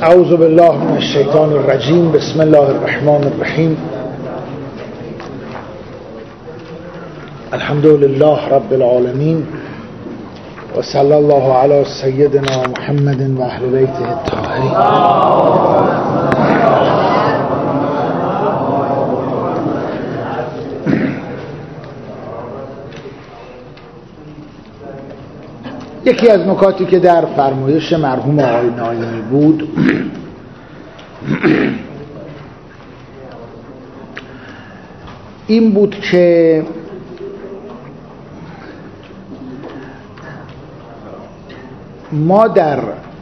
اعوذ بالله من الشیطان الرجیم. بسم الله الرحمن الرحیم. الحمد لله رب العالمین و صلی الله علی سیدنا محمد و اهل بیته الطاهرین. یکی از نکاتی که در فرمایش مرحوم آقای نایمی بود این بود که ما در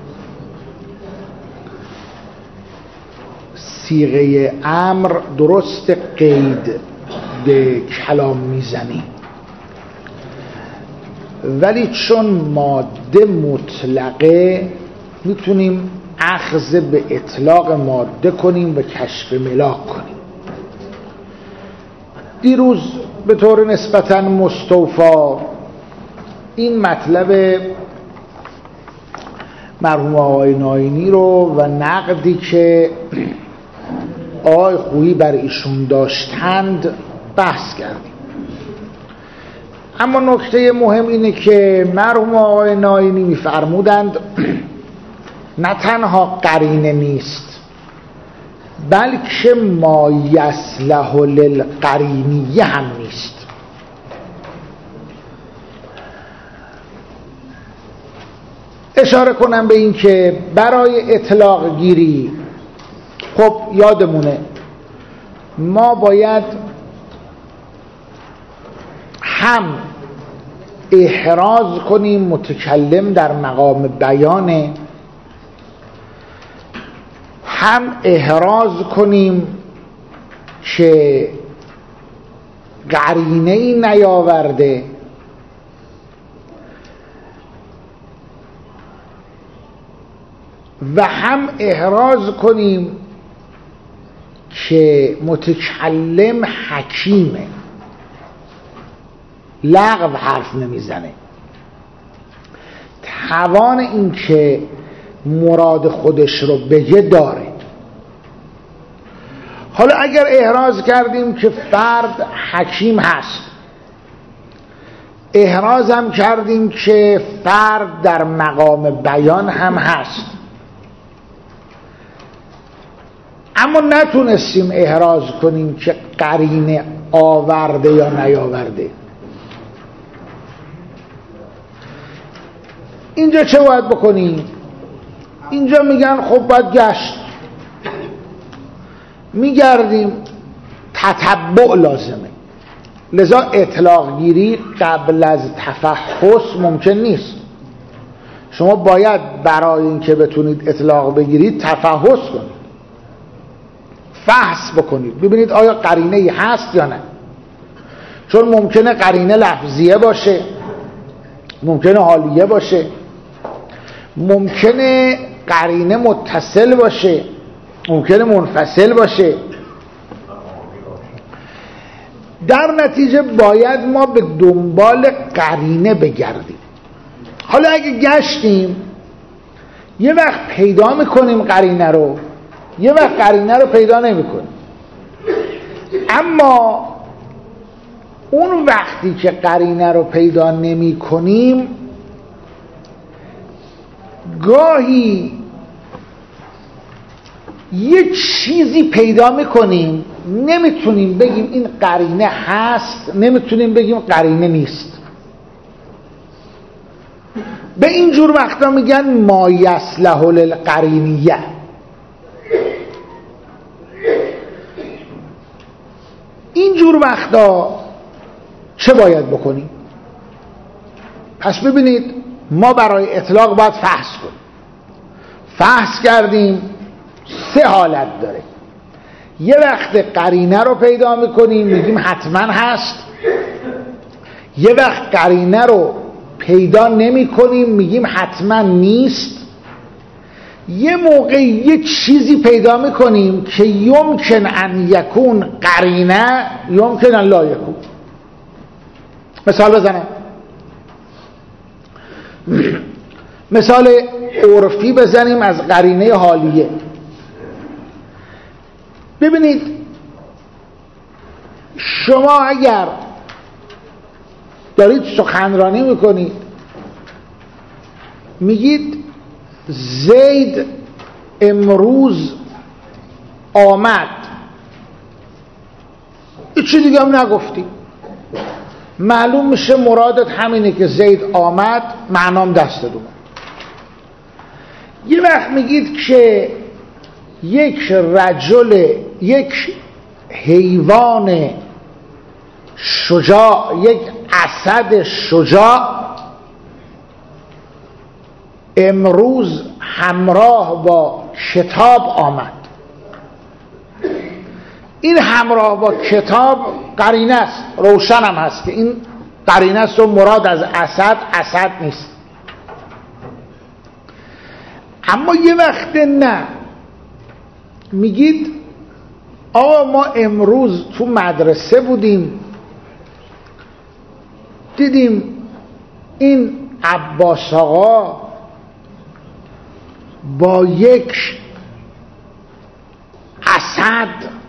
صیغه امر درست قید به کلام میزنیم، ولی چون ماده مطلقه میتونیم اخذ به اطلاق ماده کنیم و کشف ملاک کنیم. دیروز به طور نسبتاً مستوفا این مطلب مرحوم آقای نایمی رو و نقدی که آقای خویی بر ایشون داشتند بحث کردیم. اما نکته مهم اینه که مرحوم آقای نایمی می‌فرمودند نه تنها قرینه نیست بلکه ما یصلح للقرینیه هم نیست. اشاره کنم به این که برای اطلاق گیری خب یادمونه ما باید هم احراز کنیم متکلم در مقام بیانه، هم احراز کنیم که قرینه‌ای نیاورده و هم احراز کنیم که متکلم حکیمه، لغو حرف نمیزنه، توان این که مراد خودش رو بگه داره. حالا اگر احراز کردیم که فرد حکیم هست، احراز هم کردیم که فرد در مقام بیان هم هست، اما نتونستیم احراز کنیم که قرینه آورده یا نیاورده، اینجا چه باید بکنیم؟ اینجا میگن خب باید گشت، میگردیم، تتبع لازمه. لذا اطلاق گیری قبل از تفحص ممکن نیست. شما باید برای اینکه بتونید اطلاق بگیرید تفحص کنید، فحص بکنید، ببینید آیا قرینه ای هست یا نه. چون ممکنه قرینه لفظیه باشه، ممکنه حالیه باشه، ممکنه قرینه متصل باشه، ممکنه منفصل باشه. در نتیجه باید ما به دنبال قرینه بگردیم. حالا اگه گشتیم یه وقت پیدا میکنیم قرینه رو، یه وقت قرینه رو پیدا نمیکنیم. اما اون وقتی که قرینه رو پیدا نمی کنیم گاهی یه چیزی پیدا میکنیم، نمیتونیم بگیم این قرینه هست، نمیتونیم بگیم قرینه نیست. به این جور وقتا میگن ما یصلح للقرینیه. این جور وقتا چه باید بکنیم؟ پس ببینید ما برای اطلاق باید فحص کنیم. فحص کردیم، سه حالت داره. یه وقت قرینه رو پیدا میکنیم میگیم حتما هست، یه وقت قرینه رو پیدا نمی کنیم میگیم حتما نیست، یه موقع یه چیزی پیدا میکنیم که یمکن ان یکون قرینه یمکن ان لا یکون. مثال بزنم، مثال عرفی بزنیم از قرینه حالیه. ببینید شما اگر دارید سخنرانی میکنید میگید زید امروز آمد، هیچی دیگه هم نگفتی، معلوم میشه مرادت همینه که زید آمد، معنام دست دوم. یه وقت میگید که یک رجل، یک حیوان شجاع، یک اسد شجاع امروز همراه با کتاب آمد. این همراه با کتاب قرینه است، روشن هم هست که این قرینه است و مراد از اسد نیست. اما یه وقت نه، میگید آقا ما امروز تو مدرسه بودیم، دیدیم این عباس آقا با یک اسد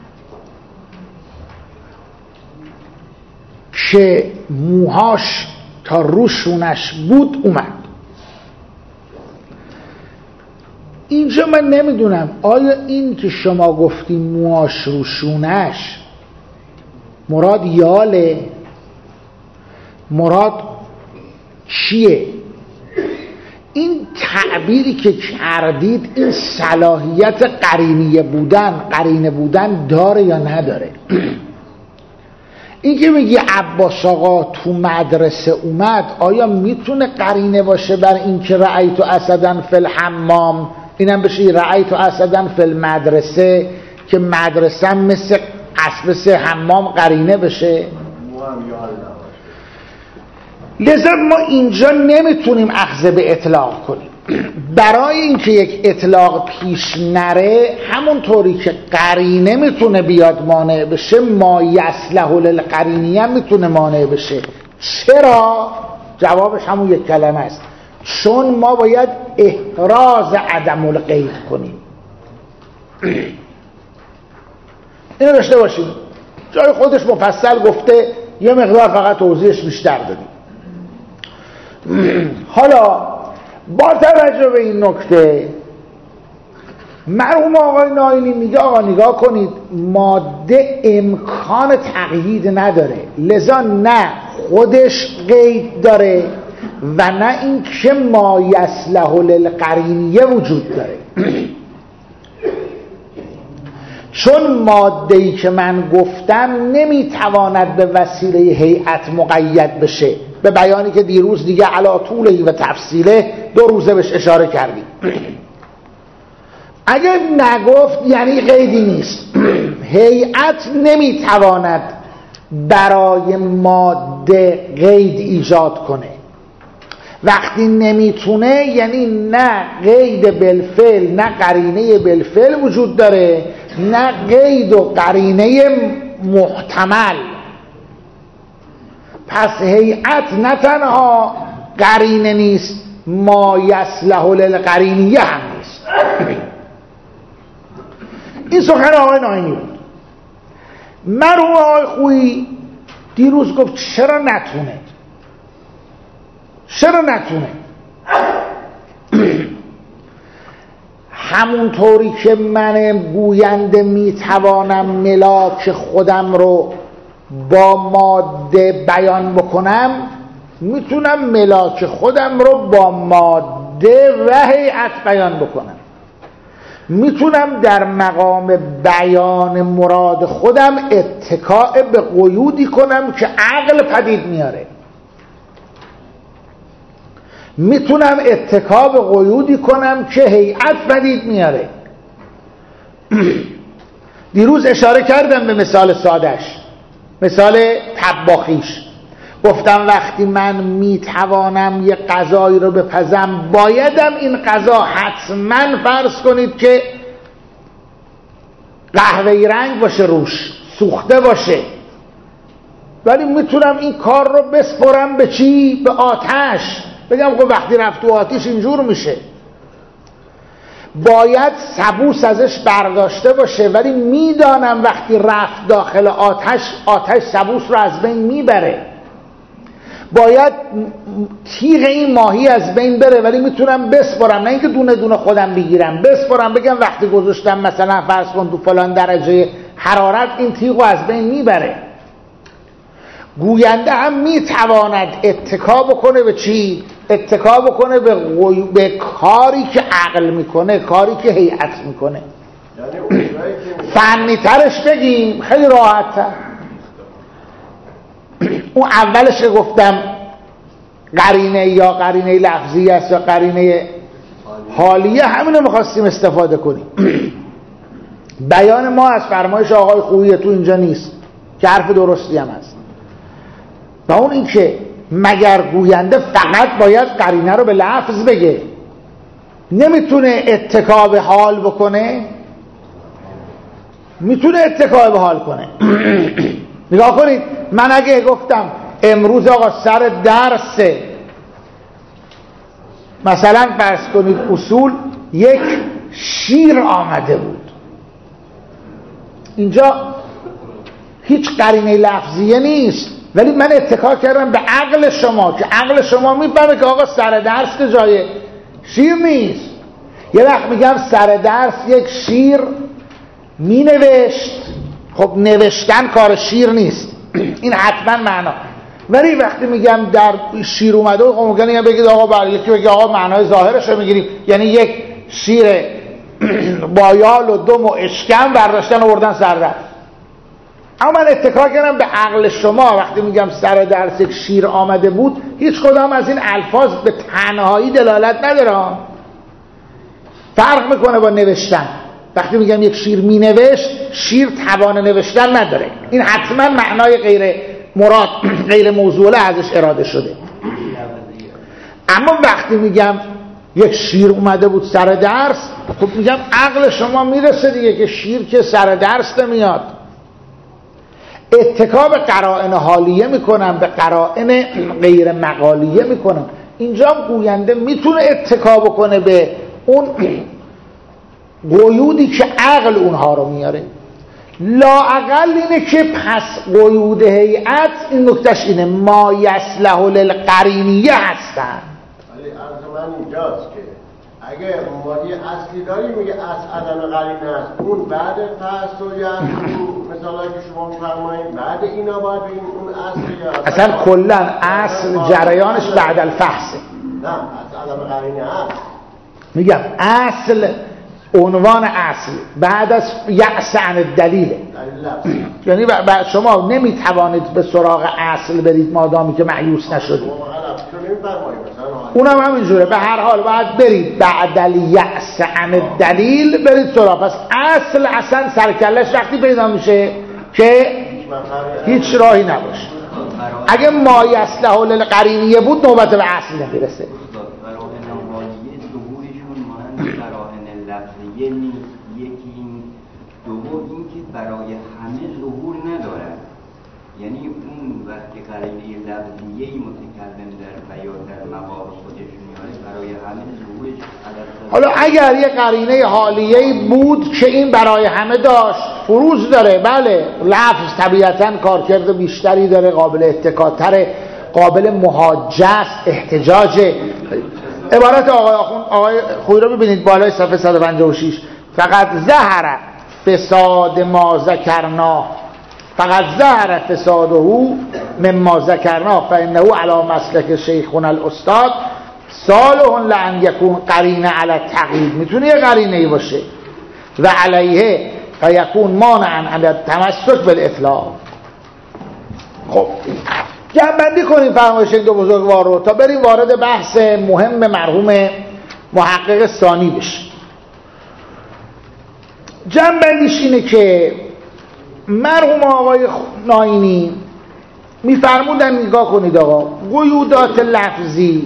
که موهاش تا روشونش بود اومد. اینجا من نمیدونم آیا این که شما گفتیم موهاش روشونش مراد یاله، مراد چیه؟ این تعبیری که کردید این صلاحیت قرینه بودن داره یا نداره؟ این که میگی عباس آقا تو مدرسه اومد، آیا میتونه قرینه باشه بر این که رأیت اسدن فی الحمام؟ اینم بشه رأیت اسدن فی المدرسه، که مدرسه هم مثل حمام قرینه بشه؟ لذا ما اینجا نمیتونیم اخذ به اطلاق کنیم. برای اینکه یک اطلاق پیش نره، همونطوری که قرینه میتونه بیاد مانع بشه، ما یصلح للقرینیه میتونه مانع بشه. چرا؟ جوابش همون یک کلمه است، چون ما باید احراز عدم القید کنیم. اینو داشته باشیم، جای خودش مفصل گفته، یه مقدار فقط توضیحش بیشتر دادیم. حالا با توجه به این نکته، مرحوم آقای ناینی میگه آقا نگاه کنید، ماده امکان تقیید نداره، لذا نه خودش قید داره و نه این که ما یصلح للقرینیه وجود داره. چون ماده‌ای که من گفتم نمیتواند به وسیله هیئت مقید بشه، به بیانی که دیروز دیگه علا طوله و تفصیله 2 روزه بهش اشاره کردیم. اگر نگفت یعنی قیدی نیست. هیئت نمیتواند برای ماده قید ایجاد کنه. وقتی نمیتونه یعنی نه قید بالفعل نه قرینه بالفعل وجود داره، نه قید و قرینه محتمل. پس هیئت نه تنها قرینه نیست، ما یصلح للقرینیه هم نیست. این سخن آقای ناینی بود. مرحوم آقای خویی دیروز گفت چرا نتونه، چرا نتونه؟ همونطوری که من گوینده میتوانم ملاک خودم رو با ماده بیان بکنم، میتونم ملاک خودم رو با ماده و هیئت بیان بکنم. میتونم در مقام بیان مراد خودم اتکاء به قیودی کنم که عقل پدید میاره. میتونم اتکا به قیودی کنم که هیئت پدید میاره. دیروز اشاره کردم به مثال سادش، مثال طباخیش. گفتم وقتی من میتوانم یه غذایی رو بپزم، بایدم این غذا حتما فرض کنید که قهوه‌ای رنگ باشه، روش سوخته باشه، ولی میتونم این کار رو بسپرم به چی؟ به آتش. بگم خب وقتی رفت تو آتیش اینجور میشه. باید سبوس ازش برداشته باشه، ولی میدانم وقتی رفت داخل آتش سبوس رو از بین میبره. باید تیغ این ماهی از بین بره، ولی میتونم بسپرم، نه اینکه دونه دونه خودم بگیرم، بسپرم بگم وقتی گذاشتم مثلا فرض کن تو فلان درجه حرارت این تیغ رو از بین میبره. گوینده هم میتواند اتکا بکنه به چی؟ اتکا بکنه به کاری که عقل میکنه، کاری که هیئت میکنه. فنی ترش بگیم خیلی راحت تر. اون اولش که گفتم قرینه یا قرینه لفظی است یا قرینه حالیه، همینو میخواستیم استفاده کنیم. بیان ما از فرمایش آقای خویی تو اینجا نیست که حرف درستی هم هست. و اون این که مگر گوینده فقط باید قرینه رو به لفظ بگه، نمیتونه اتکا به حال بکنه؟ میتونه اتکا به حال کنه. نگاه کنید، من اگه گفتم امروز آقا سر درسه، مثلا فرض کنید اصول یک شیر آمده بود، اینجا هیچ قرینه لفظیه نیست، ولی من اتکا کردم به عقل شما که عقل شما میفهمه که آقا سر درس که جای شیر نیست. یه وقت میگم سر درس یک شیر مینوشت، خب نوشتن کار شیر نیست، این حتما معنا. ولی وقتی میگم در شیر اومده، خب ممکنه بگید آقا برای یکی بگید آقا معنای ظاهرش رو میگیریم، یعنی یک شیر بایال و دم و اشکم برداشتن و بردن سر درس. اما من اتکا کردم به عقل شما وقتی میگم سر درس یک شیر آمده بود. هیچ کدام از این الفاظ به تنهایی دلالت نداره، فرق میکنه با نوشتن. وقتی میگم یک شیر مینوشت، شیر توان نوشتن نداره، این حتما معنای غیر مراد، غیر موضوعه ازش اراده شده. اما وقتی میگم یک شیر اومده بود سر درس، خب میگم عقل شما میرسه دیگه که شیر که سر درس نمیاد. اتکا به قرائن حالیه میکنم، به قرائن غیر مقالیه میکنم. اینجا گوینده میتونه اتکا بکنه به اون قیودی که عقل اونها رو میاره. لااقل اینه که پس قیود هیئت، این نکتهش اینه، ما یصلح للقرینیه هستن. ولی عرض من اینجاست که اگه مادی اصلی داری میگه از عدم قرینه است، اون بعد تحصیلی هست، مثلا که شما میفرمایید بعد اینا باید بگیم اون اصلی اصلا کلا اصل جریانش بعد الفحصه. نه از عدم قرینه هست، میگم اصل عنوان اصل بعد از یأس عن الدلیل، یعنی شما نمیتوانید به سراغ اصل برید مادامی که مایوس نشدید. اونم همینجوره، به هر حال باید برید بعد الیأس عن الدلیل برید سراغ. پس اصل اصلا سرکلش وقتی پیدا میشه که هیچ راهی نباشه. اگه ما یصلح للقرینیه بود نوبت به اصل نمیرسه. یکی این دوم این که برای همه ظهور ندارد، یعنی اون وقتی قرینه لفظیه متکلم در بیان در مقام خودش میاره برای همه ظهورش عدد. حالا اگر یه قرینه حالیه‌ای بود که این برای همه داشت، فروز داره، بله لفظ طبیعتاً کارکرد بیشتری داره، قابل اتکاتر، قابل محاجه است، احتجاج. عبارت آقای خویی رو ببینید بالای صفحه 156. فقط ظهر فساد ما ذکرنا، فقط ظهر فساده مما ذکرنا فانه علی مسلک شیخنا الاستاد صالح لان یکون قرینه علی التقیید. میتونه یه قرینه ای باشه و علیه فیکون مانعا علی التمسک بالاطلاق. خب جمع‌بندی کنیم فرمایش این دو بزرگوار رو تا بریم وارد بحث مهم مرحوم محقق ثانی بشیم. جمع‌بندیش اینه که مرحوم آقای ناینی میفرمودن نگاه کنید آقا، قیودات لفظی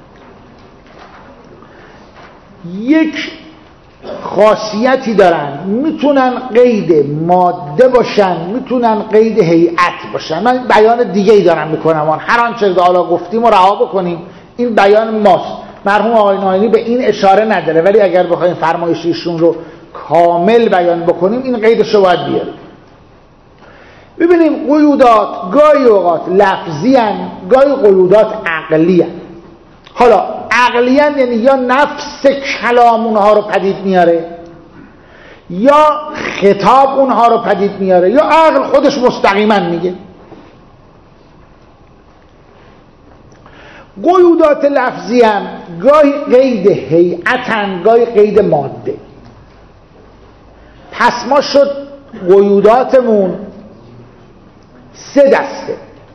یک خاصیتی دارن، میتونن قید ماده باشن، میتونن قید هیئت باشن. من بیان دیگه ای دارم میکنم، هر آنچه که حالا گفتیم رو رها بکنیم، این بیان ماست. مرحوم آقای ناینی به این اشاره نداره، ولی اگر بخوایم فرمایش ایشون رو کامل بیان بکنیم این قیدش رو باید بیاریم. ببینیم قیودات گاهی اوقات لفظی هن، گاهی قیودات عقلی هن. حالا عقلی هن یعنی یا نفس کلام اونها رو پدید میاره یا خطاب اونها رو پدید میاره یا عقل خودش مستقیما میگه. قیودات لفظی هم گاهی قید هیئتن، گاهی قید ماده. پس ما شد قیوداتمون سه دسته: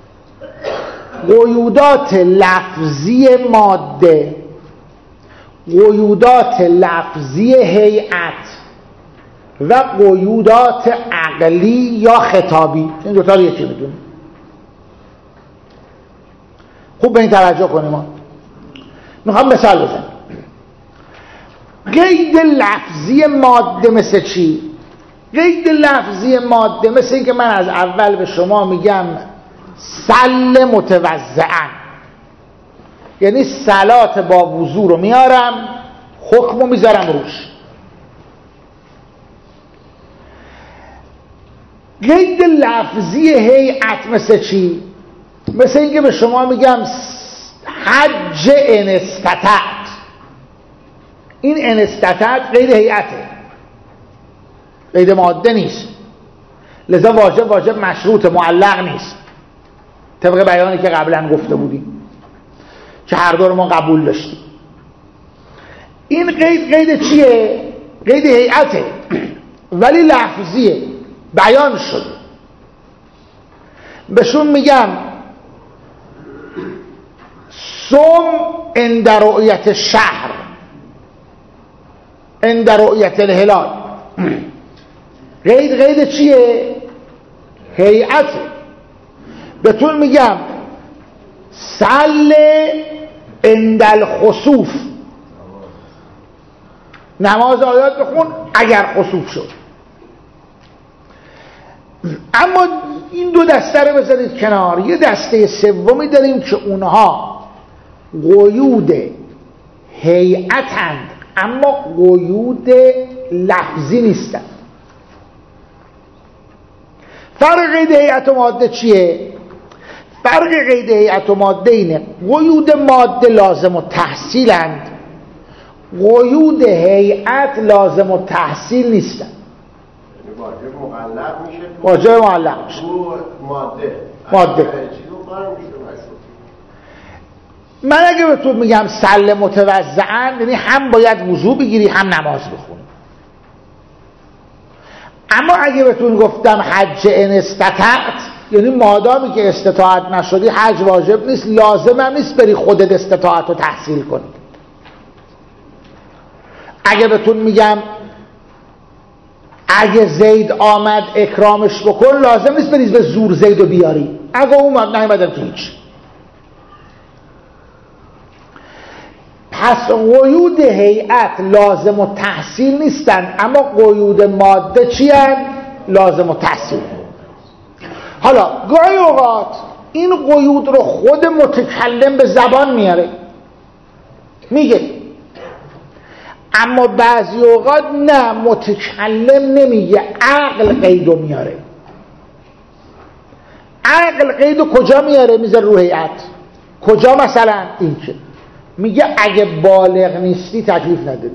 قیودات لفظی ماده، قیودات لفظی هیئت و قیودات عقلی یا خطابی. این دوتا رو یکی میدونیم. خوب به این توجه کنیم. ما میخوام مثال بزنم. قید لفظی ماده مثل چی؟ قید لفظی ماده مثل این که من از اول به شما میگم سل متوضعن، یعنی صلات با وضو رو میارم، حکم رو میذارم روش. قید لفظی هیئت مثل چی؟ مثل این که به شما میگم حج ان استطعت. این ان استطعت قید هیئته، قید ماده نیست، لذا واجب مشروط معلق نیست، طبق بیانی که قبلا گفته بودیم که هر دو رو ما قبول داشتیم. این قید چیه؟ قید هیئته ولی لفظیه، بیان شده. بهشون میگم صوم عند رؤیت شهر، عند رؤیت الهلال. قید چیه؟ هیئته. بهتون میگم صل عند الخسوف، نماز آیات بخون اگر خسوف شد. اما این دو دسته رو بذارید کنار. یه دسته سومی داریم که اونها قیود هیئتند اما قیود لفظی نیستند. فرق قید هیئت و ماده چیه؟ فرق قید هیئت و ماده اینه: قیود ماده لازم التحصیلند، قیود هیئت لازم التحصیل نیستند. واجب معلق میشه، واجب معلق میشه ماده. من اگه به تو میگم سل متوضعن، یعنی هم باید وضو بگیری هم نماز بخونی. اما اگه بهتون گفتم حج ان استطعت، یعنی مادامی که استطاعت نشدی حج واجب نیست، لازم هم نیست بری خودت استطاعت رو تحصیل کنی. اگه بهتون میگم اگه زید آمد اکرامش بکن، لازم نیست بریز به زور زید رو بیاری. اگه اومد نیومدم که هیچ. پس قیود هیئت لازم و تحصیل نیستن، اما قیود ماده چی هن؟ لازم و تحصیل. حالا گاهی اوقات این قیود رو خود متکلم به زبان میاره، میگه، اما بعضی اوقات نه، متکلم نمیگه، عقل قیدو میاره. عقل قیدو کجا میاره؟ میذاره رو هیئت. کجا؟ مثلا این که میگه اگه بالغ نیستی تکلیف نداری،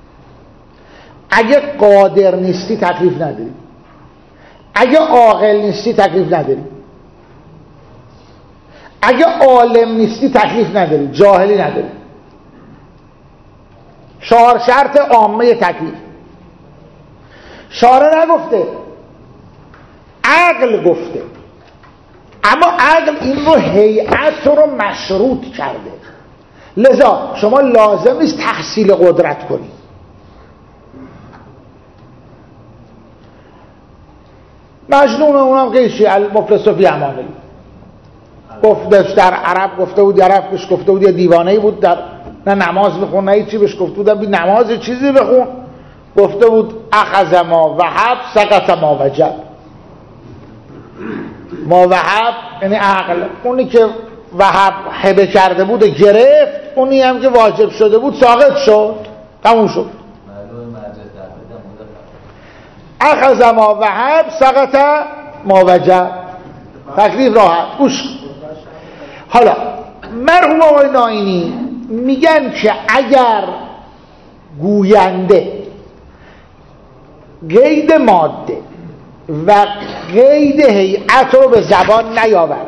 اگه قادر نیستی تکلیف نداری، اگه عاقل نیستی تکلیف نداری، اگه عالم نیستی تکلیف نداری، جاهلی نداری. 4 شرط عامه تکلیف. شارع نگفته، عقل گفته، اما عقل این رو هیئت رو مشروط کرده. لذا شما لازم نیست تحصیل قدرت کنی. مجنون اونم قیشی المفلس فی امانه، گفتش در عرب گفته بود، عرب بهش گفته بود، یه دیوانه‌ای بود، در نه نماز بخون نه چی، بهش گفته بودن بی نماز چیزی بخون، گفته بود اخذ ما وهب سقط ما وجب. ما وهب یعنی عقل، اونی که وهب هبه کرده بود گرفت، اونی هم که واجب شده بود ساقط شد، تموم شد. اخذ ما وهب سقط ما وجب. تکلیف راحت. گوش حالا مرحوم آقای ناینی میگن که اگر گوینده قید ماده و قید هیئت رو به زبان نیاورد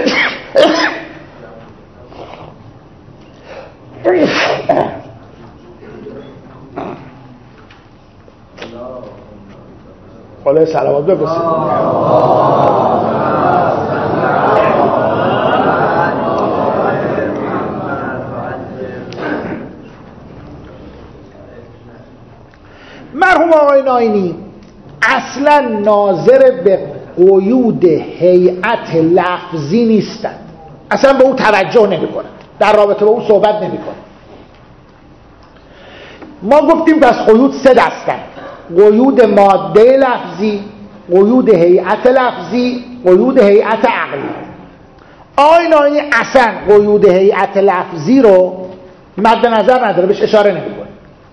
خاله سلامات بگوستید. مرحوم آقای ناینی اصلا ناظر به قیود هیئت لفظی نیستند، اصلا به او توجه نمی کنند، در رابطه با او صحبت نمی کنند. ما گفتیم پس قیود سه دستند: قیود ماده لفظی، قیود هیئت لفظی، قیود هیئت عقلی. آقای ناینی اصلا قیود هیئت لفظی رو مد نظر نداره، بهش اشاره نمی‌کنه.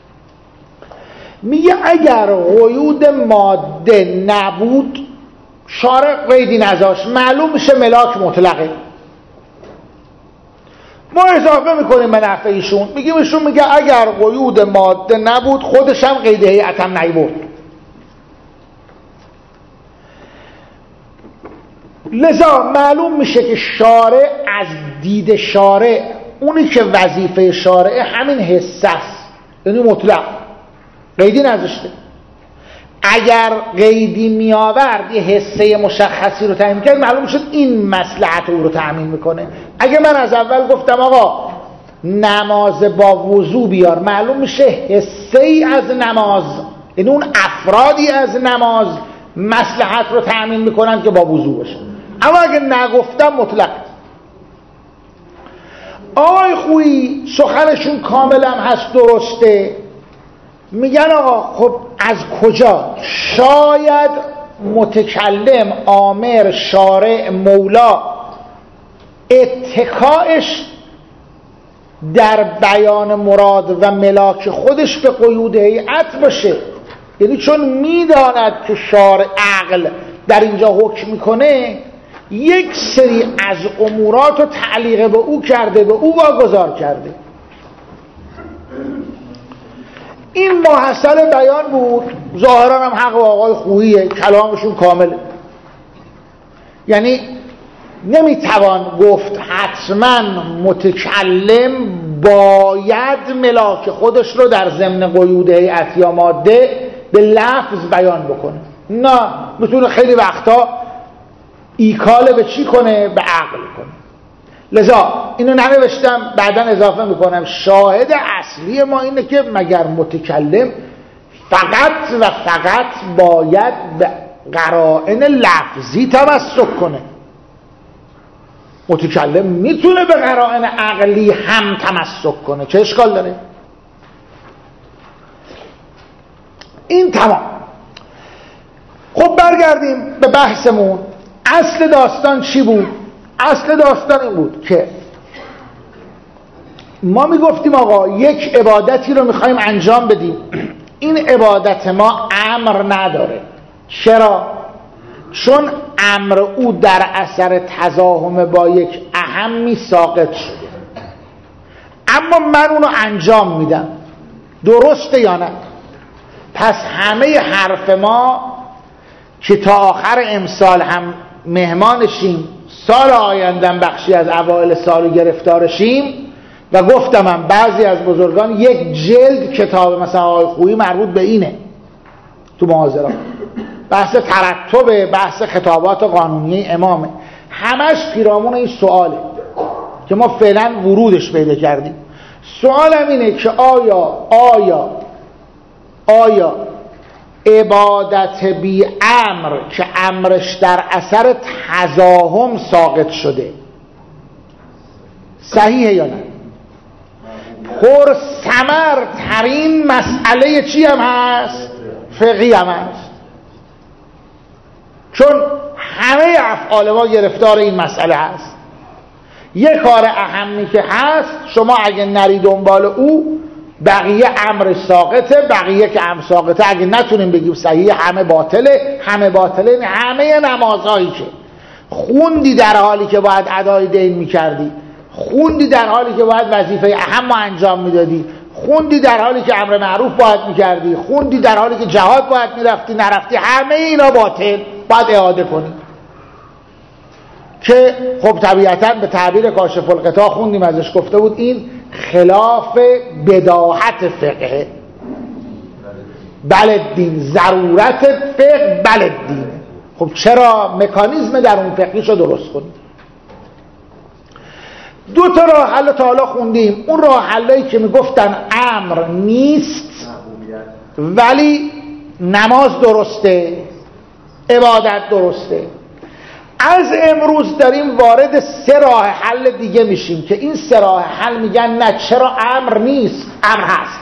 میگه اگر قیود ماده نبود شارع قیدی نذاشت، معلوم میشه ملاک مطلقه. ما اضافه میکنیم به نفع ایشون، میگیم ایشون میگه اگر قیود ماده نبود خودش هم قید هیئت هم نیورد. لذا معلوم میشه که شارع از دید شارع اونی که وظیفه شارع همین حسه است، یعنی مطلق، قیدی نذاشته. اگر قیدی می آورد یه حسه مشخصی رو تامین کرد، معلوم شد این مصلحت او رو تامین میکنه. اگه من از اول گفتم آقا نماز با وضو بیار، معلوم میشه حسه ای از نماز، یعنی اون افرادی از نماز مصلحت رو تامین میکنن که با وضو باشه. اما اگه نگفتم مطلق. آقای خویی سخنشون کاملا هست، درسته. میگن آقا خب از کجا؟ شاید متکلم، آمر، شارع، مولا اتکاش در بیان مراد و ملاک خودش به قیود هیئت باشه، یعنی چون میداند که شارع عقل در اینجا حکم میکنه، یک سری از امورات رو تعلیق به او کرده، به او واگذار کرده. این محصل بیان بود. ظاهرا هم حق آقای خوییه، کلامشون کامله. یعنی نمیتوان گفت حتما متکلم باید ملاک خودش رو در ضمن قیود هیئت یا ماده به لفظ بیان بکنه. نه، میتونه خیلی وقتا ایکاله به چی کنه؟ به عقل کنه. لذا اینو ننوشتم، بعدا اضافه میکنم. شاهد اصلی ما اینه که مگر متکلم فقط و فقط باید به قرائن لفظی تمسک کنه؟ متکلم میتونه به قرائن عقلی هم تمسک کنه، چه اشکال داره؟ این تمام. خب برگردیم به بحثمون. اصل داستان چی بود؟ اصل داستان این بود که ما میگفتیم آقا یک عبادتی رو میخوایم انجام بدیم، این عبادت ما امر نداره. چرا؟ چون امر او در اثر تزاحم با یک اهمی ساقط شده، اما من اونو انجام میدم. درسته یا نه؟ پس همه حرف ما که تا آخر امسال هم مهمانشیم، سال آیندن بخشی از اوائل سال گرفتارشیم، و گفتم هم بعضی از بزرگان یک جلد کتاب مثلا آقای خویی مربوط به اینه تو محاضرات، بحث ترتب، بحث خطابات قانونی امامه، همش پیرامون این سواله که ما فعلا ورودش پیدا کردیم. سوالم اینه که آیا عبادت بی امر که امرش در اثر تزاحم ساقط شده صحیحه یا نه؟ پر ثمر ترین مسئله چی هم هست؟ فقهی هم هست. چون همه افعال ما گرفتار این مسئله هست یه کار اهمی که هست شما اگه نری دنبال او بقیه امر ساقطه، بقیه که امر ساقطه اگه نتونیم بگیم صحیح همه باطله. همه باطله همه نمازهایی که خوندی در حالی که باید ادای دین میکردی، خوندی در حالی که باید وظیفه اهم رو انجام میدادی، خوندی در حالی که امر معروف باید میکردی، خوندی در حالی که جهاد باید میرفتی نرفتی، همه اینا باطل، باید اعاده کنی. که خب طبیعتاً به تعبیر کاشف الغطا خوندیم ازش گفته بود این خلاف بداهت فقه، بلد دین، ضرورت فقه بلد دین. خب چرا مکانیزم در اون فقهیش رو درست کنیم؟ دو تا راه حل تا حالا خوندیم. اون راه حلایی که میگفتن امر نیست ولی نماز درسته، عبادت درسته. از امروز داریم وارد سه راه حل دیگه میشیم که این سه راه حل میگن نه چرا امر نیست، امر هست.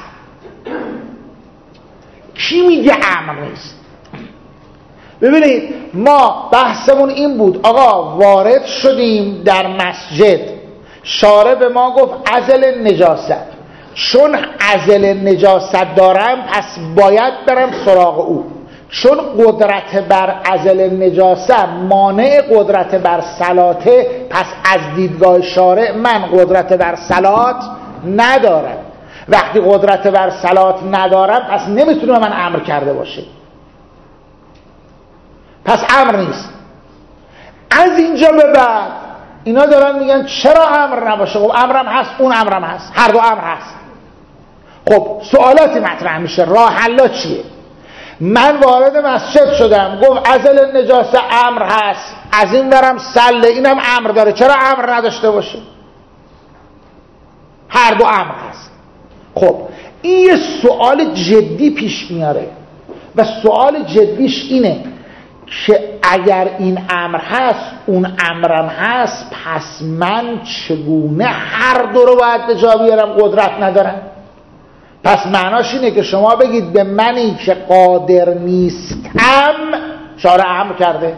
کی میگه امر نیست؟ ببینید ما بحثمون این بود آقا وارد شدیم در مسجد، شارع به ما گفت عزل نجاست، چون عزل نجاست دارم پس باید برم سراغ او، چون قدرت بر عزل نجاست مانع قدرت بر صلاته، پس از دیدگاه شارع من قدرت بر صلات ندارم. وقتی قدرت بر صلات ندارم پس نمیتونه من امر کرده باشه، پس امر نیست. از اینجا به بعد اینا دارن میگن چرا امر نباشه؟ خب امرم هست، اون امرم هست، هر دو امر هست. خب سوالاتی مطرح میشه، راه حلا چیه؟ من وارد مسجد شدم گفت عزل نجاست امر هست، از این برم سله اینم امر داره، چرا امر نداشته باشه؟ هر دو امر هست. خب این یه سوال جدی پیش میاره و سوال جدیش اینه که اگر این امر هست اون امرم هست، پس من چگونه هر دو رو باید به جا بیارم قدرت ندارم؟ پس معناش اینه که شما بگید به منی که قادر نیستم شارع امر کرده.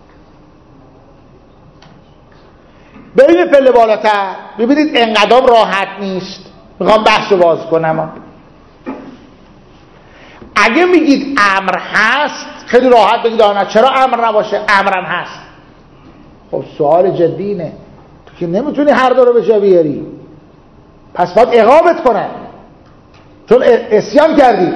برید پله بالاتر ببینید انقدر راحت نیست. میخوام بحث رو باز کنم. اگه میگید امر هست خیلی راحت بگید آنها چرا امر نباشه، امرم هست. خب سوال جدی اینه تو که نمیتونی هر دو رو به جا بیاری، پس باید عقابت کنن چون عصیان کردی.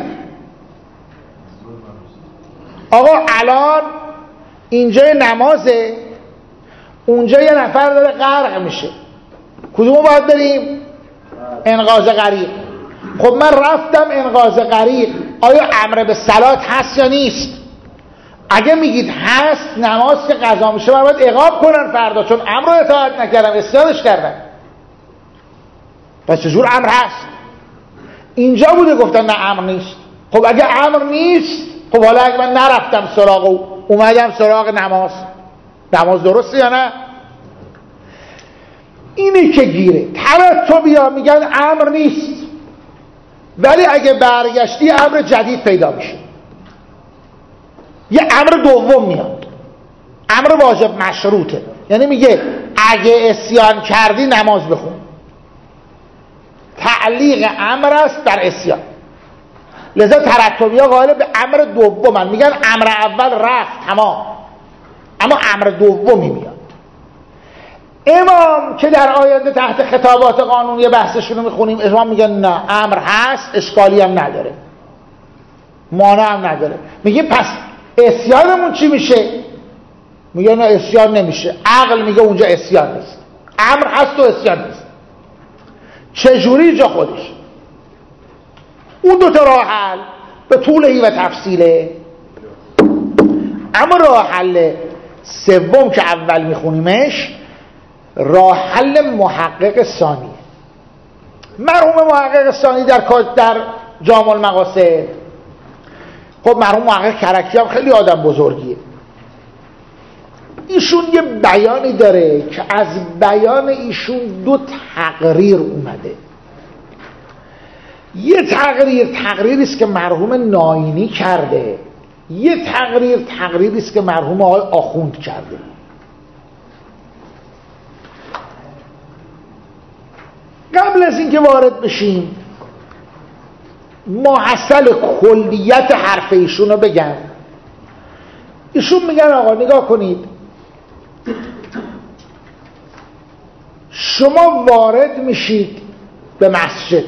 آقا الان اینجا نمازه، اونجا یه نفر داره غرق میشه، کدومو باید بریم؟ انقاذ غریق. خب من رفتم انقاذ غریق، آیا امر به صلات هست یا نیست؟ اگه میگید هست، نماز که قضا میشه من باید عقاب کنن فردا چون امر رو اطاعت نکردم، عصیانش کردم. پس چجور امر هست؟ اینجا بوده گفتن نه امر نیست. خب اگه امر نیست، خب حالا اگه من نرفتم سراغ او اومدم سراغ نماز، نماز درسته یا نه؟ اینه که گیره. ترتبیا میگن امر نیست، ولی اگه برگشتی امر جدید پیدا میشه، یه امر دوم میاد، امر واجب مشروطه. یعنی میگه اگه عصیان کردی نماز بخون. تعلیق امر است بر عصیان. لذا ترتبیا قائل به امر دومن، میگن امر اول رفت تمام، اما امر دومی میاد. امام که در آینده تحت خطابات قانونی بحثشون رو میخونیم، امام میگن نه امر هست، اشکالی هم نداره، مانع هم نداره. میگه پس عصیانمون چی میشه؟ میگه نه عصیان نمیشه. عقل میگه اونجا عصیان نیست، امر هست و عصیان نیست. چجوری جا خودش؟ اون دو تا راه حل به طولهی و تفصیله. اما راه حل سوم که اول میخونیمش راه حل محقق ثانی. مرحوم محقق ثانی در جامع المقاصد، خب مرحوم محقق کرکی هم خیلی آدم بزرگیه، ایشون یه بیانی داره که از بیان ایشون دو تقریر اومده. یه تقریری است که مرحوم ناینی کرده، یه تقریری است که مرحوم آقای آخوند کرده. قبل از اینکه وارد بشیم محصل کلیت حرف ایشون رو بگم. ایشون میگن آقا نگاه کنید، شما وارد میشید به مسجد،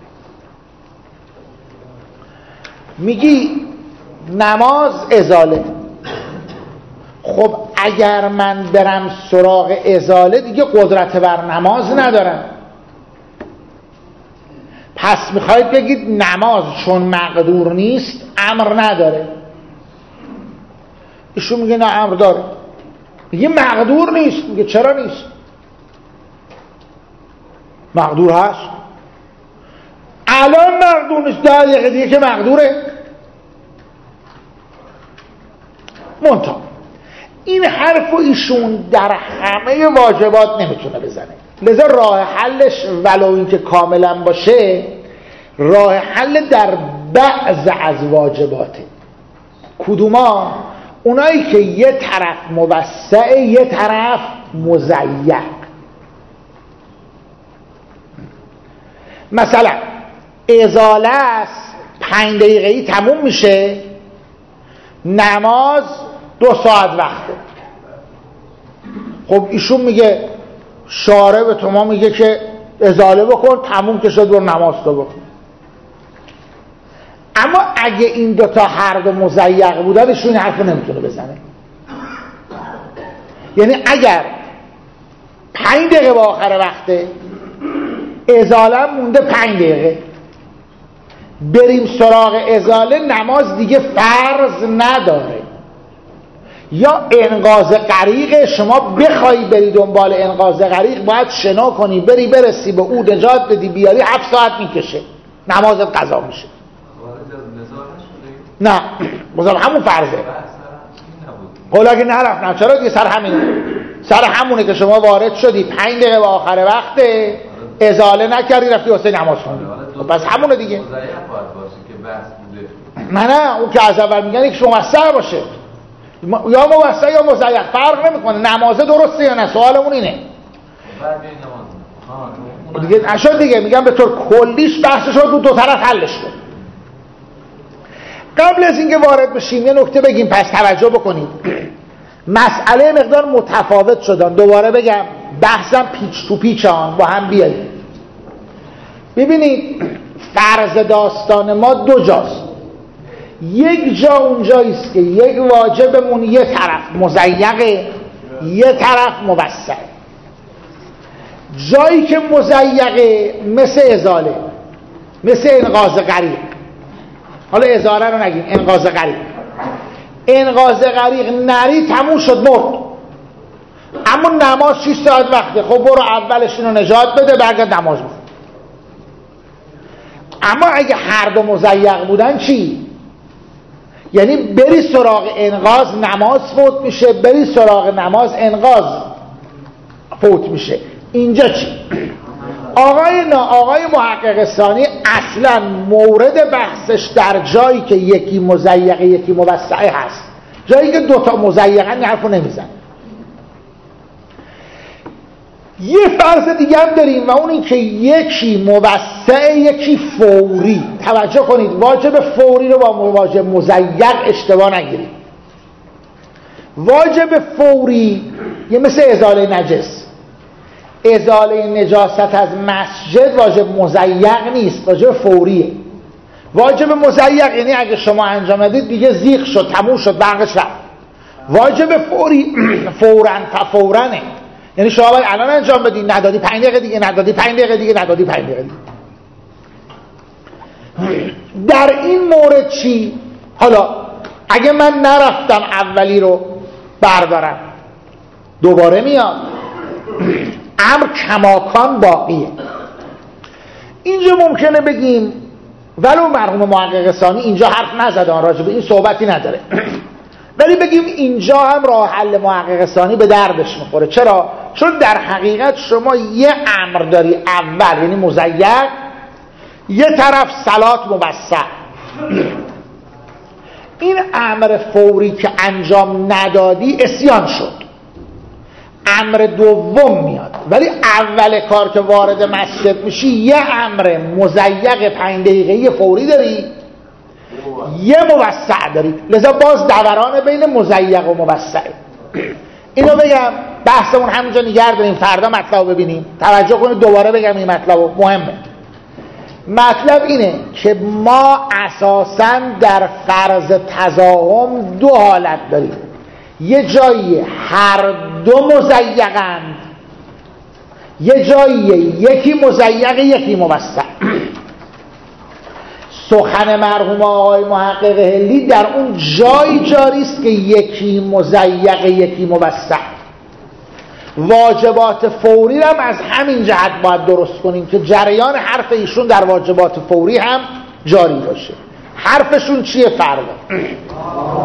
میگی نماز ازاله. خب اگر من برم سراغ ازاله دیگه قدرت بر نماز ندارم، پس میخواید بگید نماز چون مقدور نیست امر نداره. ایشون میگه نه امر داره. میگه مقدور نیست. میگه چرا نیست؟ مقدور هست. الان مقدور نیست، 10 دقیقه دیگه که مقدوره. منتها این حرف ایشون در همه واجبات نمیتونه بزنه، لذا راه حلش ولو اینکه کاملا باشه راه حل در بعض از واجباته. کدوما؟ اونایی که یه طرف موسع یه طرف مضیق. مثلا ازاله است 5 دقیقه‌ای تموم میشه، نماز 2 ساعت وقته. خب ایشون میگه شارع به تو ما میگه که ازاله بکن، تموم که شد برو نماز تو بکن. اما اگه این دوتا هر دو مضیق بودن ایشون این حرف نمیتونه بزنه. یعنی اگر 5 دقیقه به آخر وقته، ازاله مونده 5 دقیقه، بریم سراغ ازاله، نماز دیگه فرض نداره. یا انقاذ غریق، شما بخوای بری دنبال انقاذ غریق باید شنا کنی، بری برسی به او نجات بدی، بیاری 7 ساعت میکشه، نمازت قضا میشه. نه بازم همون فرضه. حالا که نرفتن چرا دیگه سر همونه که شما وارد شدی 5 دقیقه به آخر وقته، ازاله نکردی رفتی واسه نماز خوندی، پس همونه دیگه. نه اون که از اول میگن که شما موسع باشه، یا موسع یا مضیق فرق نمیکنه، نمازه درسته یا نه، سوالمون اینه دیگه. نشد دیگه، میگم به طور کلیش بحثش رو دو طرف حلش کن. قبل از اینکه وارد بشیم یه نکته بگیم، پس توجه بکنید. مسئله مقدار متفاوت شدن، دوباره بگم بحثم پیچ تو پیچ با هم بیاییم. ببینید فرض داستان ما 2 جاست. یک جا اونجاییست که یک واجبمون یه طرف مضیقه، یه طرف موسع. جایی که مضیقه مثل ازاله، مثل انقاذ غریق. حالا ازاله رو نگیم، انقاذ غریق. انقاذ غریق نری تموم شد مرد، اما نماز 6 ساعت وقته، خب برو اولش اینو نجات بده برگرد نماز بخون. اما اگه هر دو مضیق بودن چی؟ یعنی بری سراغ انقاذ نماز فوت میشه، بری سراغ نماز انقاذ فوت میشه. اینجا چی؟ آقای محقق ثانی اصلا مورد بحثش در جایی که یکی مضیقه یکی موسعه هست. جایی که 2 تا مضیقن این حرفو نمیزن. یه فرض دیگه هم داریم و اون این که یکی موسع یکی فوری. توجه کنید، واجب فوری رو با واجب مضیق اشتباه نگیرید. واجب فوری یه مثل ازاله نجس، ازاله نجاست از مسجد واجب مضیق نیست، واجب فوریه. واجب مضیق یعنی اگه شما انجام ندید دیگه زیغ شد، تموم شد، برقش رفت. واجب فوری فورانه، یعنی شما باید الان انجام بدید، ندادی 5 دقیقه دیگه، ندادی 5 دقیقه دیگه، ندادی 5 دقیقه دیگه. در این مورد چی؟ حالا اگه من نرفتم اولی رو بردارم دوباره میاد، امر کماکان باقیه. اینجا ممکنه بگیم ولو مرحوم محقق ثانی اینجا حرف نزدن راجع به این صحبتی نداره، ولی بگیم اینجا هم راه حل محقق ثانی به دردش میخوره. چرا؟ چون در حقیقت شما یه امر داری اول یعنی مضیق، یه طرف صلات موسع. این امر فوری که انجام ندادی اسیان شد، امر دوم میاد، ولی اول کار که وارد مسجد میشی یه امر مضیق 5 دقیقه‌ای فوری داری، یه موسع داری، لذا باز دوران بین مضیق و موسع. اینو بگم بحثمون همونجا نگه داریم، فردا مطلب ببینیم. توجه کنید دوباره بگم این مطلب مهمه. مطلب اینه که ما اساساً در فرض تزاحم 2 حالت داریم، یه جایی هر دو مضیقند، یه جایی یکی مضیق یکی موسع. سخن مرحوم آقای محقق هلی در اون جایی جاری است که یکی مضیق یکی موسع. واجبات فوری هم از همین جهت باید درست کنیم که جریان حرف ایشون در واجبات فوری هم جاری باشه. حرفشون چیه فردا؟